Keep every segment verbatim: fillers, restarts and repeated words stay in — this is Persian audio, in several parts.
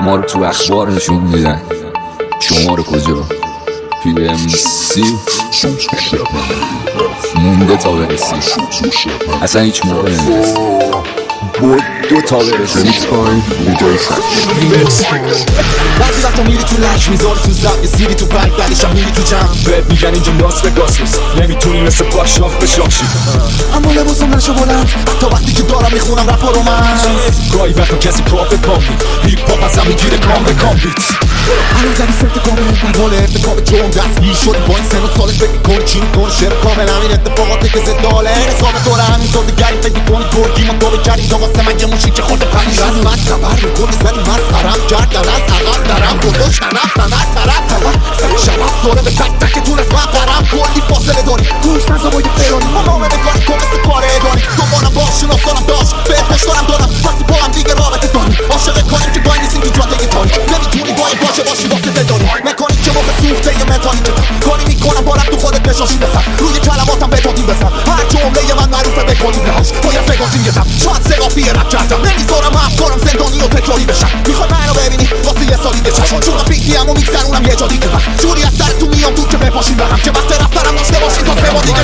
ما رو تو اخبار نشون میدن، شما رو کجا؟ پی ام سی مونده تا برسی، اصلا هیچ موقع نمیرسی. بود دو تا برسی. میکس پایین میجای سخت. بعضی وقتا میری تو لک میذاری تو زب یه سیری تو پنگ بعدش هم میری تو جمع بهت میگن اینجا لاس وگاس نیست، نمیتونی مثل پاشاف بشاشی. اما لباسم نشو بلند حتی وقتی که دارم میخونم رپ و رومنس. گاهی وقتا کسی پاپ پاپ هیپ هاپ ازم میگیره کام به کام بیت. الان زدی سمت کامل حال ارتکاب جرم دستگیر شدی با این سن و سالت فکر کن چی میکن شعر کامل همین اتفاقاتی که زداله حساب داره همین زور دیگری فکر کنی ترکی ما تو بکردی تا واسه من یه موشی که خورده پنج از من خبر میکنی زنی مسخرم کردن از عقل درم بزرگ شرف من هر طرف سر شرف داره به تک تکتون از من قرم کلی فاصله داری گوش نزا با یه فرانی ما نامه بکاری تو مثل کار اداری دوبارم باش شناسانم داشت بهت پشتارم دارم وقتی با هم دیگه رابطه داریم عاشق کنیم که باید نیستیم تو جاده تاری نمیتونی باید باشه باشی واسه داری مکانیک که موقع سوخته یه متانی که کاری میکنم بارم تو خودت بشاشی بسن روی کلماتم به دادیم بسن هر جمله من معروفه بکنیم بهاش باید بگازیم یه دم شاید سقافی رپ کردم نمیذارم افکارم زندانی و تکراری بشن میخوای منو ببینی واسه یه سالی دیگه چشم چون پیتی همو میگذرونم یه جا دیگه جوری از سر تو میام تو که بپاشیم بهم که وقت رفتنم داشته باشی تا سه بار دیگه.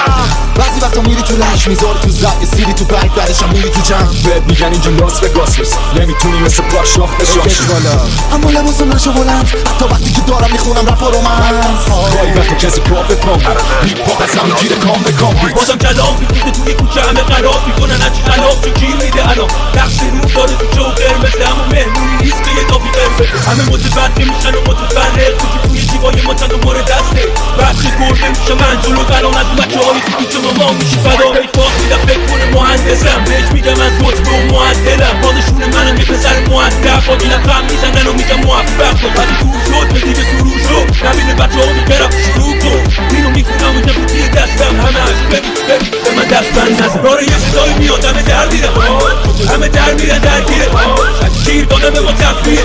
بعضی وقتا میری تو لک میذاری تو زب یه سیری تو بنگ بعدش هم میری تو جمع بهت میگن اینجا لاس وگاس نیست، نمیتونی مثل پاشاف بشاشی. اما لباسم نشو بلند حتی وقتی که دارم میخونم رپ و رومنس. گاهی وقتا کسی پاپ پاپ هیپ هاپ ازم میگیره کام به کام بیت. بازم کلام میگیده توی کوچه همه قراب میکنن هرچی خلاف چون گیر میده الان نقش رو داره تو جوکر مثل همون مهمونی نیست که یه دافی قرمه همه متفرقه میشن و متفرق تو که توی جیبای ما چند و مورد دسته بچه گرده میشه من جلو قران از اون بچه هایی تو تو ما میشی فدا بیفاق میدم فکر کنه مهندسم بهش میگم از قطبه و معدلم بازشون منم یه پسر معدب با دیلم خم میزنن و میگم موفق تو ولی دور شد بدی به سروش رو نبینه بچه ها میبرم شروع کن اینو میکنم و نبودی دستم همه هش ببین ببین به من دست بند نزن داره یه صدایی میاد همه در میرن همه در میرن درگیره شیر داده به ما تفریه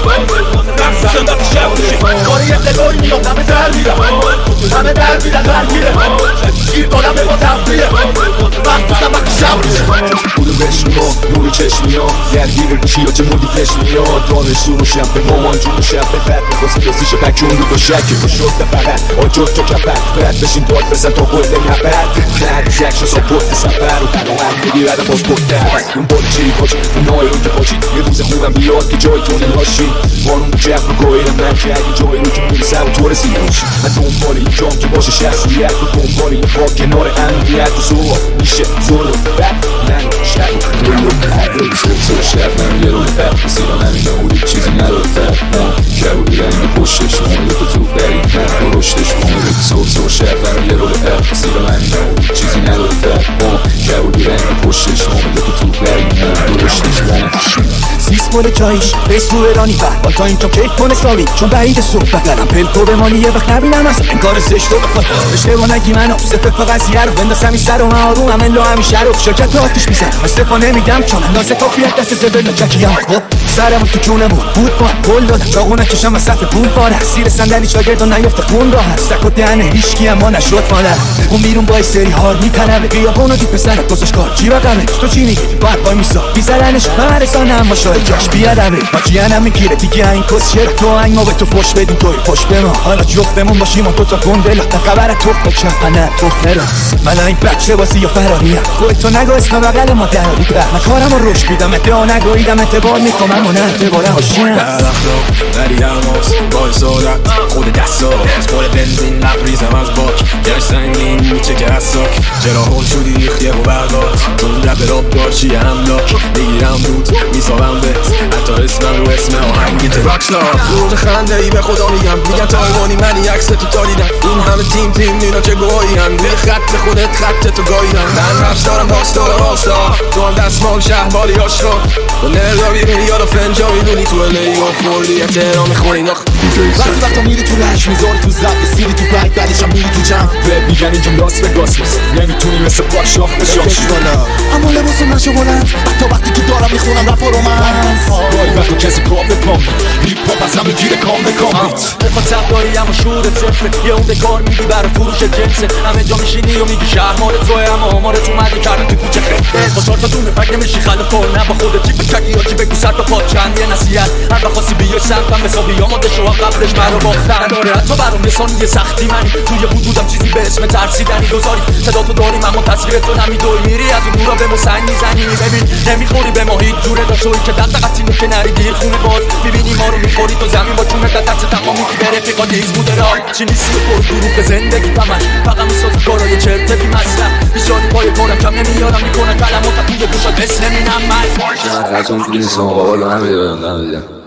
رقصم وقتی شب میشه داره یه صدایی میاد همه در میرن همه در میرن درگیره شیر داده به ما تفریه رقصم وقتی شب میشه بودو بشنو نوری چشمی ها درگیر کیا چه مودی پشمی ها دانشتون رو شب به مامان جون رو شب به بد بخواست رسیش بکون رو با شکی با شد فقط آجور تو کپت برد بشین داد بزن تا گلده نبرد کردی یکشو ساپورت سفر رو برامن میگی بعد باز پرده اون باری چی پاچی اون نای رو که پاچی یه روز خوبم بیاد که جای تو نلاشی بارون رو جب رو گویرم من که اگه جای رو که میرسه و تو رسیده باشی من دنبال این جام که باشه شخصیت رو دنبال این خاک کنار امنیت و زور میشه زور و بد من شد سر شب من یه رو فرق سیرا نمیده اولی چیزی نداره فرق که بودی این پشتش مونده تو تو بری من رو رشتش مونده سر سر شب من یه رو فرق سیرا نمیده اولی چیزی نداره فرق که بودی این پشتش مونده تو تو بری من رو رشتش مونده سیس مول جایش بیس رو ایرانی فرق با تا این تو کیف کنه سالی چون بعید صحبت دارم پلکو بمانی یه وقت نبینم اصلا انگار زشت رو بخواد اشتباه نگی منو صفت قضیه رو بندازم این سر و من آروم هم الا همیشه رو شرکت آتیش میزن استفاده نمیگم چون اندازه کافیت دست زبل جکیم خب سرمون تو جونمون بود با گل دادم چاقو نکشم از سطح پول باره سیر صندلی شاگرد و نیفته خون راه سک و دهنه هیچکی اما نشد مادر اون بیرون با سری هار میتنمه بیابونو دید پسرت دوستش کار چی بقمه تو چی میگی باید وای میسا بیزرنش من رسانم با شاید جاش بیادمه ما کیانم میگیره دیگه این کسیر تو این ما به تو فش بدیم توی فش به ما حالا جفتمون باشیم و دوتا گنده لخت خبر تو بچه نه تو خراس من این بچه باسی یا فراریم خودتو نگو اسم بغل ما دراری پر من کارم رو روش بیدم ادعا نگویدم اعتبار میکنم و نه اعتبارم هاشیم در اخلاق بری الماس با اسارت خود دست هاست خود بنزین لبریزم از باک گرش سنگین میچه که از ساک چرا هول شدی ریختیه و برداد چون رب راب دار چیه املاک بگیرم بود میسابم بهت حتی اسمم رو اسم آهنگیت راکستار روز خنده ای به خدا میگم میگن تایوانی من یک ست تو تاریدم این همه تیم تیم اینا چه گوهی هم روی خط خودت خط تو گاییدم من رفت دارم راستار راستار تو هم دستمال شهبالی آشقا و نردابی میری یادا فنجا میدونی تو الی و خوردی احترام میخوری نخ بعضی وقتا میری تو لش میذاری تو زب یه سیری تو بنگ بعدش هم میری تو جمع بهت میگن اینجا لاس وگاس نیست، نمیتونی مثل پاشاف بشاشی. اما لباسم نشو بلند حتی وقتی که دارم میخونم رپ و رومنس گاهی وقتا کسی پاپ پاپ هیپ هاپ ازم میگیره کام به کام بیت میخواد سبدایی اما شورت صفره یه اون کار میدی برای فروش جنسه همه جا میشینی و میگی شهر مال توه اما آمارت اومده کردن تو کوچه خفته با چهار تا دونه پک نمیشی خلق کن نه با خودت چی بکردی یا چی بگو سر تا پا چند یه نصیحت هر وقت بیای سمتم حسابی آماده شو قبلش مرا باختن داره حتی برام یه ثانیه سختی منی توی وجودم چیزی به اسم ترسیدنی گذاری صدا تو داریم اما تصویر تو نمیدوی میری از اون نورا به ما سنگ میزنی ببین نمیخوری به ما هیچ جوره داشوی که دقدقتی که نری دیر خونه باز میبینی ما رو میخوری تو زمین با جونت دست تمامی که به رفیقا دیز بوده را چی نیستی و پر دروغ زندگی من فقط میسازی کارای چرت بی مصرف بیشاری پای کارم کم نمیارم میکنن کلمات توی گوشات مثل نمینم من نه خرچون تو نیستم آقا نمیدونم نمیدونم